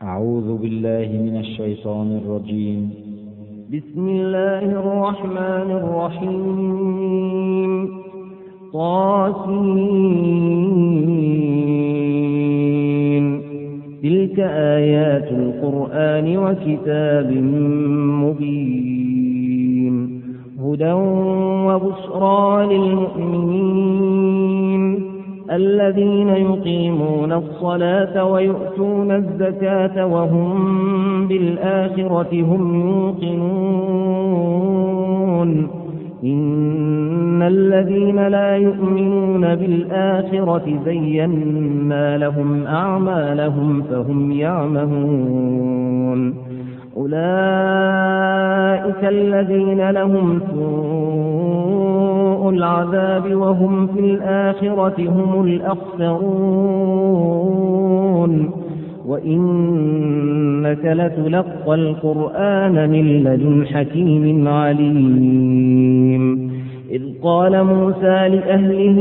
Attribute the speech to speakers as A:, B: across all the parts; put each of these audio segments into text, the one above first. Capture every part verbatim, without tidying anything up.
A: أعوذ بالله من الشيطان الرجيم.
B: بسم الله الرحمن الرحيم. طاسين. تلك آيات القرآن وكتاب مبين، هدى وبشرى للمؤمنين الذين يقيمون الصلاة ويؤتون الزكاة وهم بالآخرة هم يوقنون. إن الذين لا يؤمنون بالآخرة زينا لهم أعمالهم فهم يعمهون. أولئك الذين لهم سوء العذاب وهم في الآخرة هم الأخسرون. وإنك لتلقى القرآن من لدن حكيم عليم. إذ قال موسى لأهله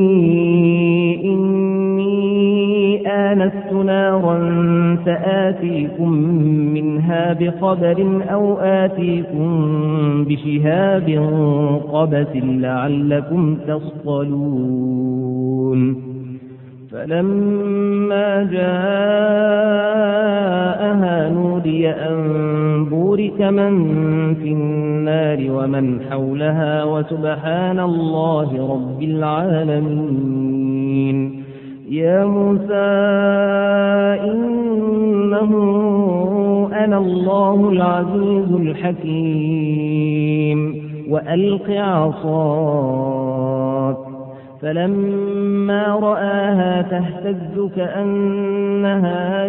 B: إني آنست نارا سآتيكم منها بخبر أو آتيكم بشهاب قبس لعلكم تصطلون. فلما جاءها نودي أن بورك من في النار ومن حولها وسبحان الله رب العالمين. يا موسى إنه أنا الله العزيز الحكيم وألق عصاك. فلما رآها تهتز كأنها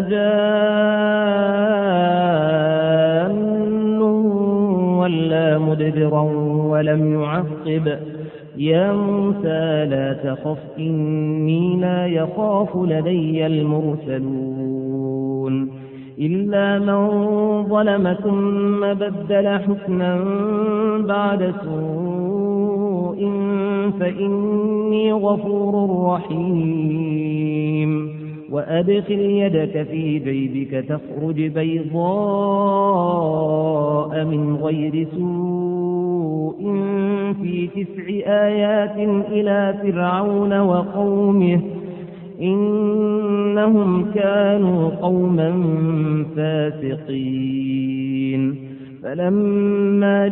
B: جان ولا مدبرا ولم يعقب. يا موسى لا تخف إني لا يخاف لدي المرسلون. إلا من ظلم ثم بدل حسنا بعد سوء فإني غفور رحيم. وأدخل يدك في جيبك تخرج بيضاء من غير سوء في تسع آيات إلى فرعون وقومه إنهم كانوا قوما فاسقين. فلما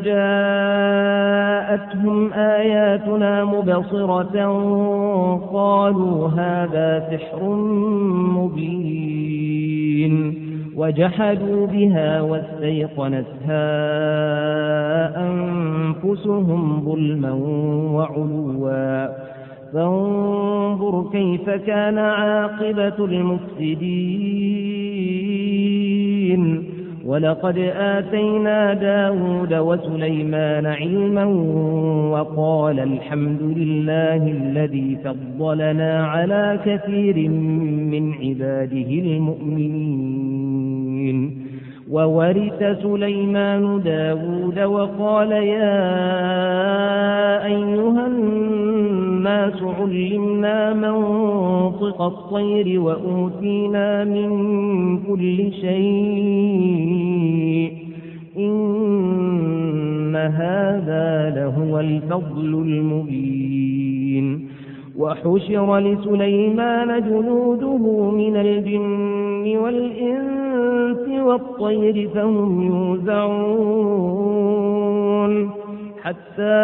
B: جاءتهم آياتنا مبصرة قالوا هذا سحر مبين، وجحدوا بها واستيقنتها أنفسهم ظلما وعلوا. فانظر كيف كان عاقبة المفسدين. ولقد آتينا داود وسليمان علما وقال الحمد لله الذي فضلنا على كثير من عباده المؤمنين. وورث سليمان داود وقال يا أيها الناس علمنا منطق الطير وأوتينا من كل شيء إن هذا لهو الفضل المبين. وحشر لسليمان جنوده من الجن والإنس والطير فهم يوزعون. حتى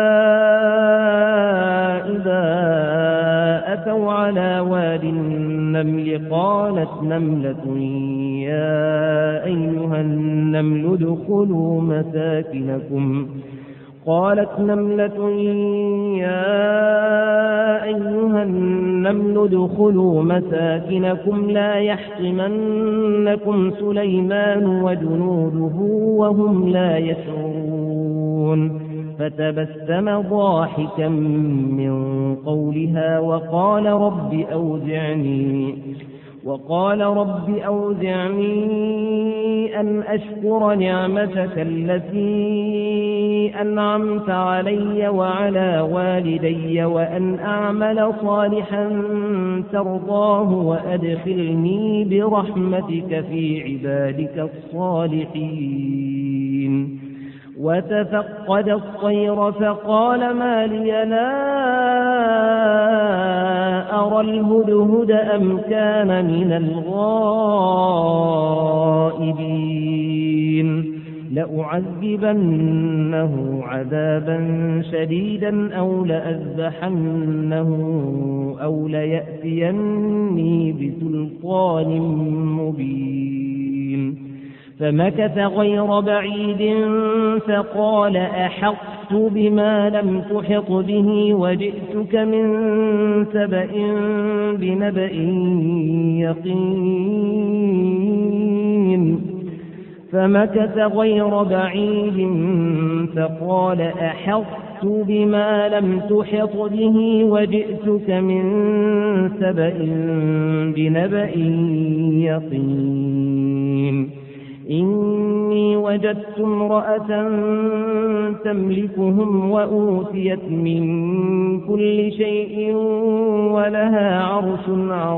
B: إذا أتوا على واد النمل قالت نملة يا أيها النمل ادخلوا مساكنكم قالت نملة يا أيها النمل ادخلوا مساكنكم لا يحطمنكم سليمان وجنوده وهم لا يشعرون. فتبسم ضاحكا من قولها وقال رب أوزعني وقال رب أوزعني أن أشكر نعمتك التي أنعمت علي وعلى والدي وأن أعمل صالحا ترضاه وأدخلني برحمتك في عبادك الصالحين. وتفقد الطير فقال ما لي لا أرى الهدهد أم كان من الغائبين لأعذبنه عذابا شديدا أو لأذبحنه أو ليأتيني بسلطان مبين. فمكث غير بعيد فقال أحطت بما لم تحط به وجئتك من سبأ بنبأ يقين. فمكث غير بعيد فقال أحطت بما لم تحط به وجئتك من سبأ بنبأ يقين. إني وجدت امرأة تملكهم وأوتيت من كل شيء ولها عرش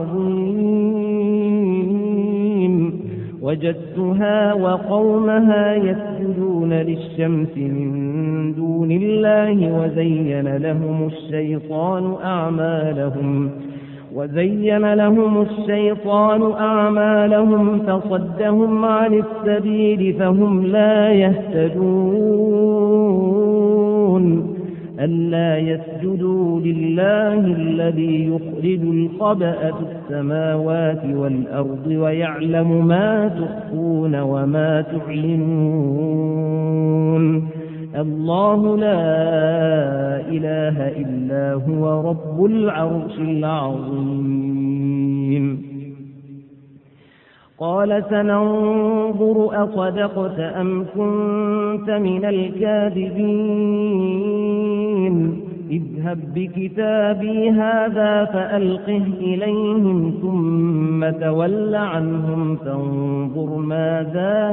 B: عظيم. وجدتها وقومها يسجدون للشمس من دون الله وزين لهم الشيطان أعمالهم وزين لهم الشيطان أعمالهم فصدهم عن السبيل فهم لا يهتدون. ألا يسجدوا لله الذي يخرج الخبأ في السماوات والأرض ويعلم ما تخفون وما تعلنون. الله لا إله إلا هو رب العرش العظيم. قال سننظر أصدقت أم كنت من الكاذبين. اذهب بكتابي هذا فألقه إليهم ثم تول عنهم فانظر ماذا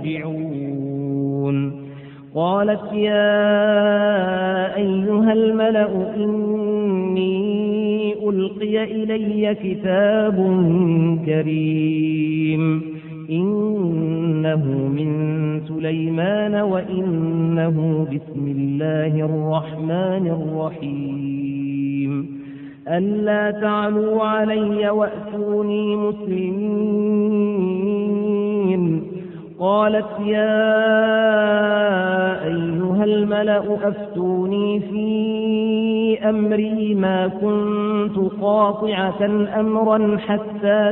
B: يرجعون. قالت يا أيها الملأ إني ألقي إلي كتاب كريم إنه من سليمان وإنه بسم الله الرحمن الرحيم. ألا تعلوا علي وأتوني مسلمين. قالت يا أيها الملأ أفتوني في أمري ما كنت قاطعة أمرا حتى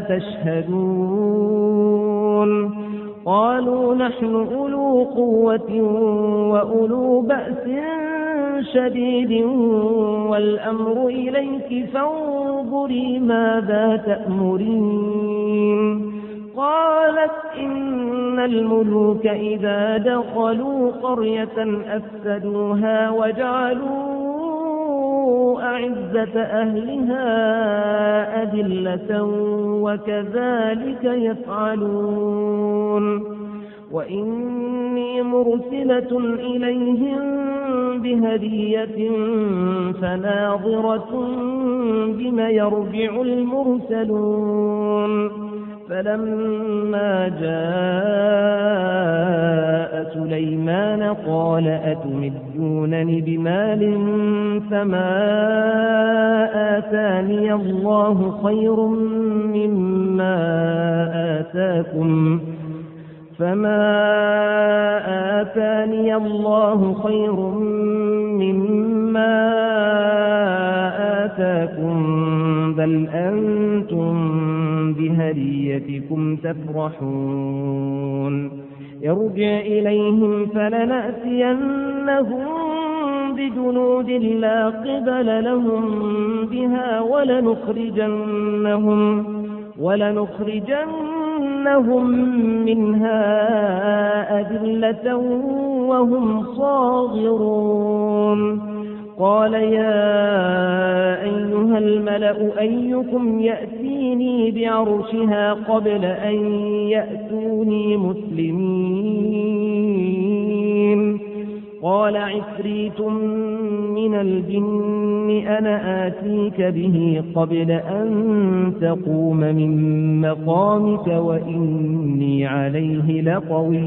B: تشهدون. قالوا نحن أولو قوة وأولو بأس شديد والأمر إليك فانظري ماذا تأمرين. قالت إن الملوك إذا دخلوا قرية أفسدوها وجعلوا أعزة أهلها أذلة وكذلك يفعلون. وإني مرسلة إليهم بهدية فناظرة بما يرجع المرسلون. فلما جاء سليمان قال أتمدونني بمال فما آتاني الله خير مما آتاكم فما آتاني الله خير مما آتاكم بل أنتم بهديتكم تفرحون. ارجع إليهم فلنأتينهم بجنود لا قبل لهم بها ولنخرجنهم ولنخرجنهم منها أذلة وهم صاغرون. قال يا أيها الملأ أيكم يأتيني بعرشها قبل أن يأتوني مسلمين قال عفريت من الجن أنا آتيك به قبل أن تقوم من مقامك وإني عليه لقوي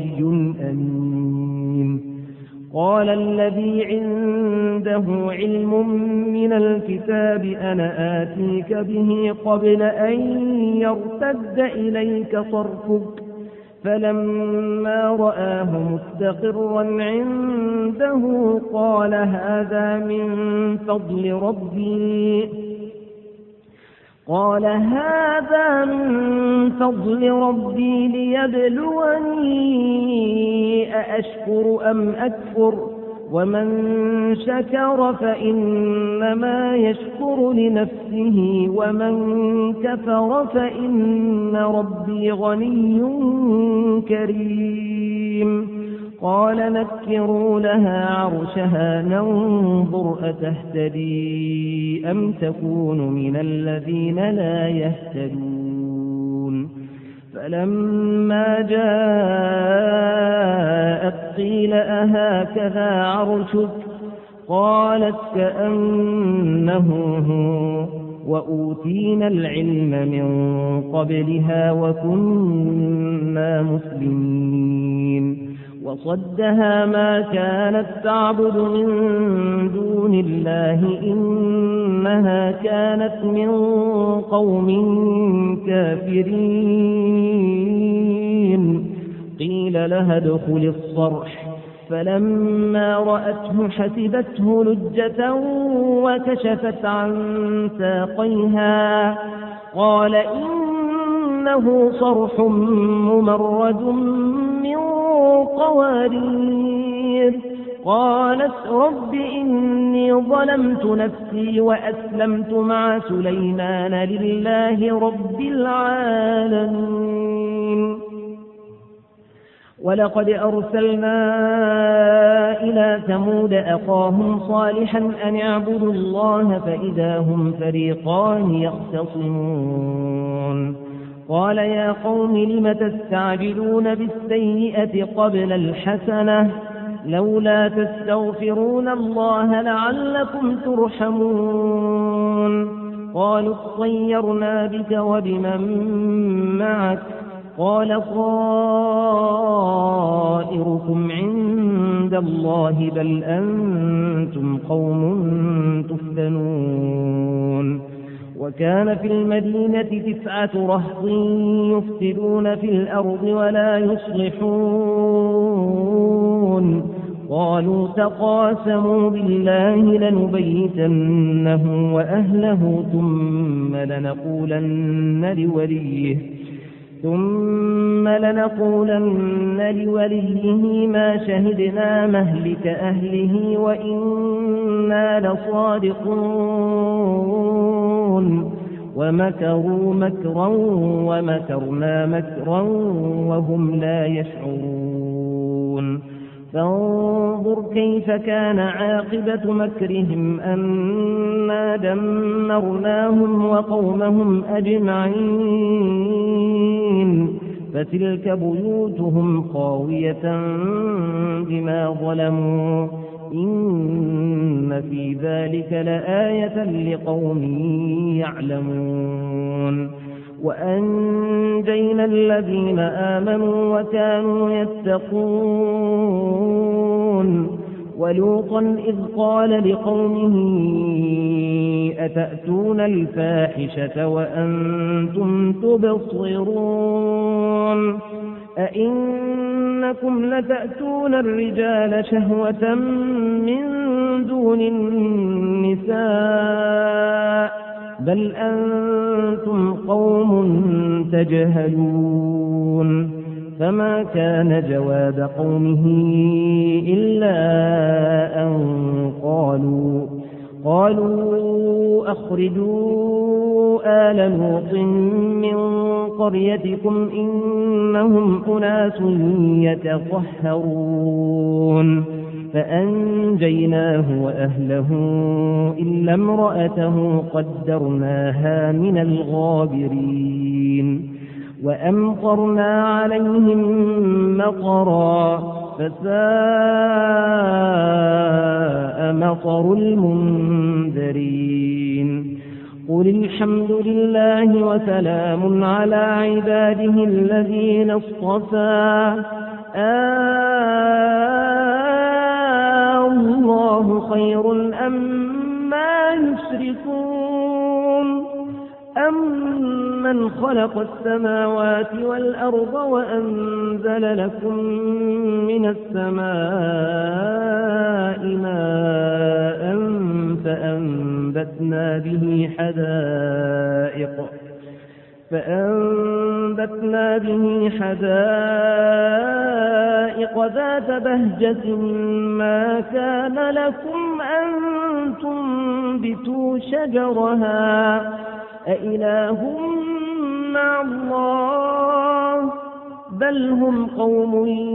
B: أمين قال الذي عنده علم من الكتاب أنا آتيك به قبل أن يرتد إليك طرفك فلما رآه مستقرا عنده قال هذا من فضل ربي قال هذا من فضل ربي ليبلوني أأشكر أم أكفر ومن شكر فإنما يشكر لنفسه ومن كفر فإن ربي غني كريم قال نكروا لها عرشها ننظر أتهتدي أم تكون من الذين لا يهتدون فلما جاءت قيل أهكذا عرشك قالت كأنه هو وأوتينا العلم من قبلها وكنا مسلمين وصدها ما كانت تعبد من دون الله إنها كانت من قوم كافرين قيل لها ادخل الصرح فلما رأته حسبته لجة وكشفت عن ساقيها قال إنه صرح ممرد من قوارير قالت رب إني ظلمت نفسي وأسلمت مع سليمان لله رب العالمين ولقد أرسلنا إلى ثمود أخاهم صالحا أن اعبدوا الله فإذا هم فريقان يختصمون قال يا قوم لم تستعجلون بالسيئة قبل الحسنة لولا تستغفرون الله لعلكم ترحمون قالوا اطيرنا بك وبمن معك قال طائركم عند الله بل أنتم قوم تفتنون وكان في المدينة تسعة رهط يفسدون في الأرض ولا يصلحون قالوا تقاسموا بالله لنبيتنه وأهله ثم لنقولن لوليه ثم لنقولن لوليه ما شهدنا مهلك أهله وإنا لصادقون ومكروا مكرا ومكرنا مكرا وهم لا يشعرون فانظر كيف كان عاقبة مكرهم أنا دمرناهم وقومهم أجمعين فتلك بيوتهم خاوية بما ظلموا إن في ذلك لآية لقوم يعلمون وأنجينا الذين آمنوا وكانوا يتقون ولوطا إذ قال لقومه أتأتون الفاحشة وأنتم تبصرون أئنكم لتأتون الرجال شهوة من دون النساء بل أنتم قوم تجهلون فما كان جواب قومه إلا أن قالوا قالوا أخرجوا آل لوط من قريتكم إنهم أناس يتطهرون فأنجيناه وأهله إلا امرأته قدرناها من الغابرين وأمطرنا عليهم مطرا فساء مطر المنذرين قل الحمد لله وسلام على عباده الذين اصطفى الله خير أما يشركون أمن خلق السماوات والأرض وأنزل لكم من السماء ماء فأنبتنا به حدائق فأنبتنا به حدائق ذات بهجة ما كان لكم أن تنبتوا شجرها أإله مع الله بل هم قوم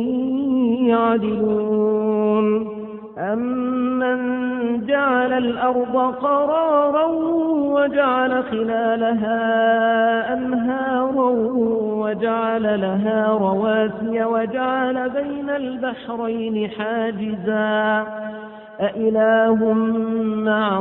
B: يعدلون أمن جعل الأرض قرارا وجعل خلالها أنهارا وجعل لها رواسي وجعل بين البحرين حاجزا أإله مع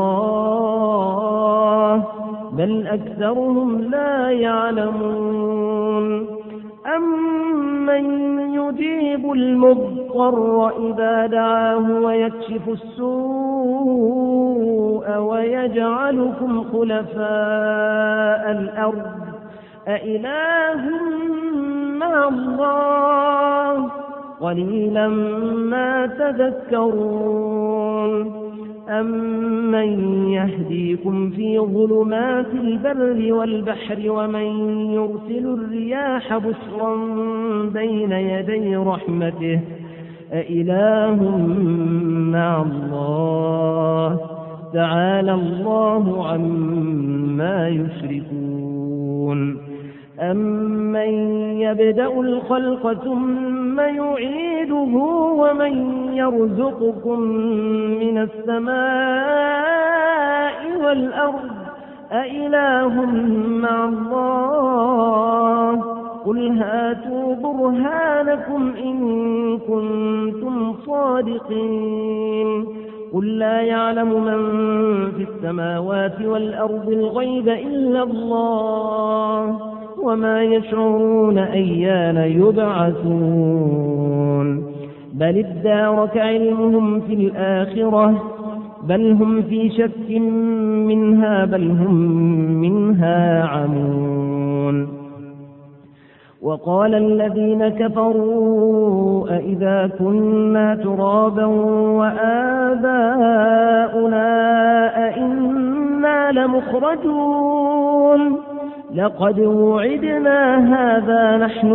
B: الله بل أكثرهم لا يعلمون أمن يجيب المضطر إذا دعاه ويكشف السوء ويجعلكم خلفاء الأرض أإله مع الله قليلا ما تذكرون أمن يهديكم في ظلمات البر والبحر ومن يرسل الرياح بشرا بين يدي رحمته أإله مع الله تعالى الله عما يشركون أمن يبدأ الخلق ثم يعيده ومن يرزقكم من السماء والأرض أإله مع الله قل هاتوا برهانكم إن كنتم صادقين قل لا يعلم من في السماوات والأرض الغيب إلا الله وما يشعرون أيان يبعثون بل ادارك علمهم في الآخرة بل هم في شك منها بل هم منها عمون وقال الذين كفروا أئذا كنا ترابا وآباؤنا أئنا لمخرجون لقد وعدنا هذا نحن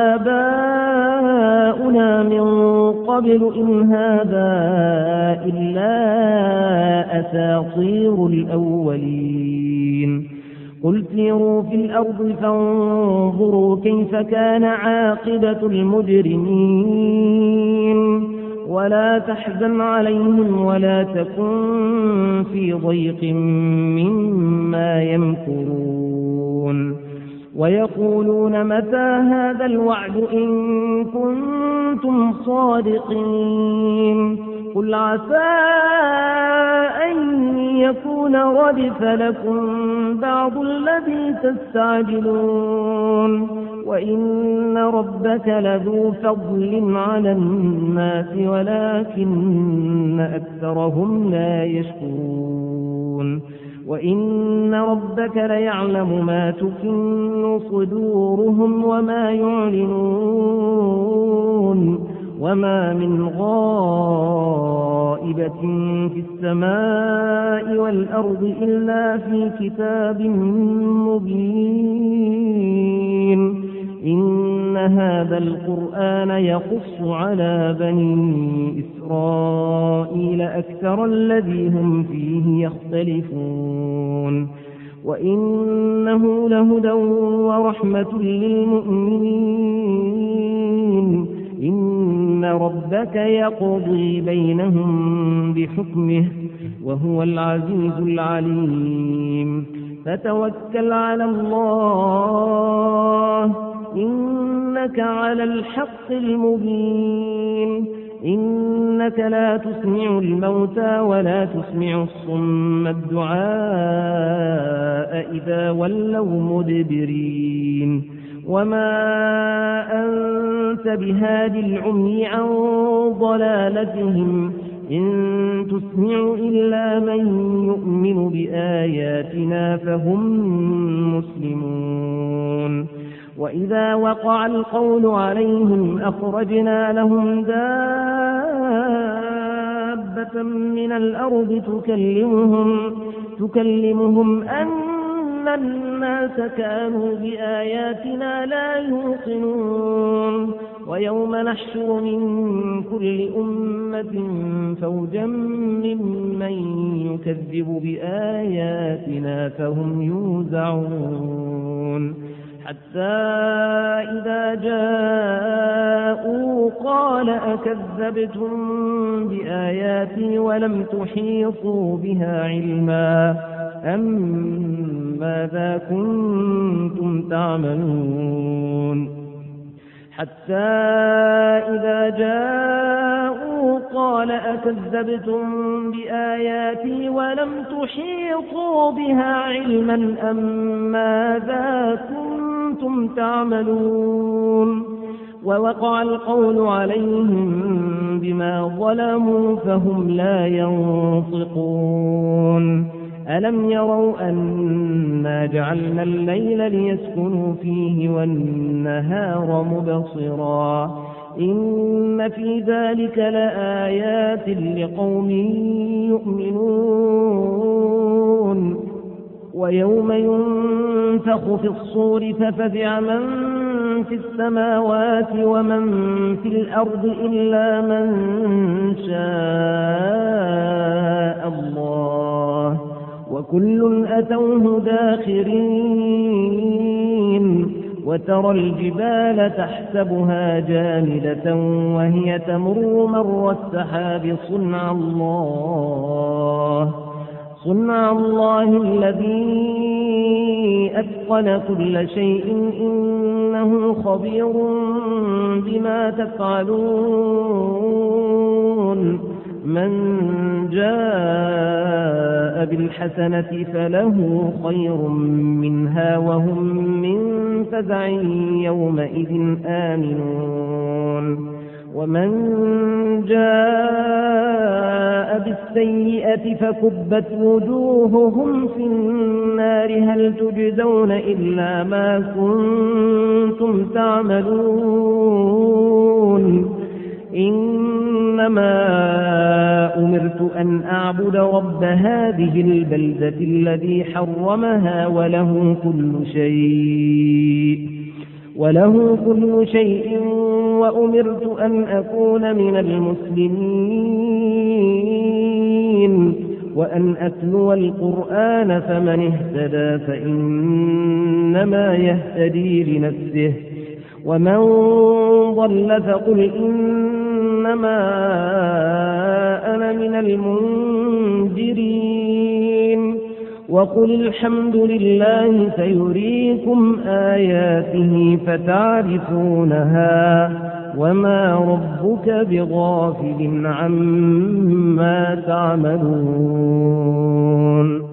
B: وآباؤنا من قبل إن هذا إلا أساطير الأولين قل سيروا في الأرض فانظروا كيف كان عاقبة المجرمين ولا تحزن عليهم ولا تكن في ضيق مما يمكرون ويقولون متى هذا الوعد إن كنتم صادقين قل عسى أن يكون ردف لكم بعض الذي تستعجلون وإن ربك لذو فضل على الناس ولكن أكثرهم لا يشكرون وإن ربك ليعلم ما تكن صدورهم وما يعلنون وما من غائبة في السماء والأرض إلا في كتاب مبين إن هذا القرآن يقص على بني إسرائيل أكثر الذي هم فيه يختلفون وإنه لهدى ورحمة للمؤمنين إن رب ربك يقضي بينهم بحكمه وهو العزيز العليم فتوكل على الله إنك على الحق المبين إنك لا تسمع الموتى ولا تسمع الصم الدعاء إذا ولوا مدبرين وما أنت بهاد العمي عن ضلالتهم إن تسمع إلا من يؤمن بآياتنا فهم مسلمون وإذا وقع القول عليهم أخرجنا لهم دابة من الأرض تكلمهم, تكلمهم أن الناس كانوا بآياتنا لا يوقنون ويوم نحشر من كل أمة فوجا ممن يكذب بآياتنا فهم يوزعون حتى إذا جاءوا قال أكذبتم بآياتي ولم تحيطوا بها علما أم ماذا كنتم تعملون حتى إذا جاءوا قال أكذبتم بآياتي ولم تحيطوا بها علما أم ماذا كنتم تعملون ووقع القول عليهم بما ظلموا فهم لا ينطقون ألم يروا أنا جعلنا الليل ليسكنوا فيه والنهار مبصرا إن في ذلك لآيات لقوم يؤمنون ويوم ينفخ في الصور ففزع من في السماوات ومن في الأرض إلا من شاء الله وكل أتوه داخرين وترى الجبال تحسبها جامدة وهي تمر مر السحاب صنع الله صنع الله الذي أتقن كل شيء إنه خبير بما تفعلون من جاء بالحسنة فله خير منها وهم من فزع يومئذ آمنون ومن جاء بالسيئة فكبت وجوههم في النار هل تجزون إلا ما كنتم تعملون إنما أمرت أن أعبد رب هذه البلدة الذي حرمها وله كل شيء وله كل شيء وأمرت أن أكون من المسلمين وأن أتلو القرآن فمن اهتدى فإنما يهتدي لنفسه ومن ضل فقل إنما أنا من المنذرين وقل الحمد لله سيريكم آياته فتعرفونها وما ربك بغافل عما تعملون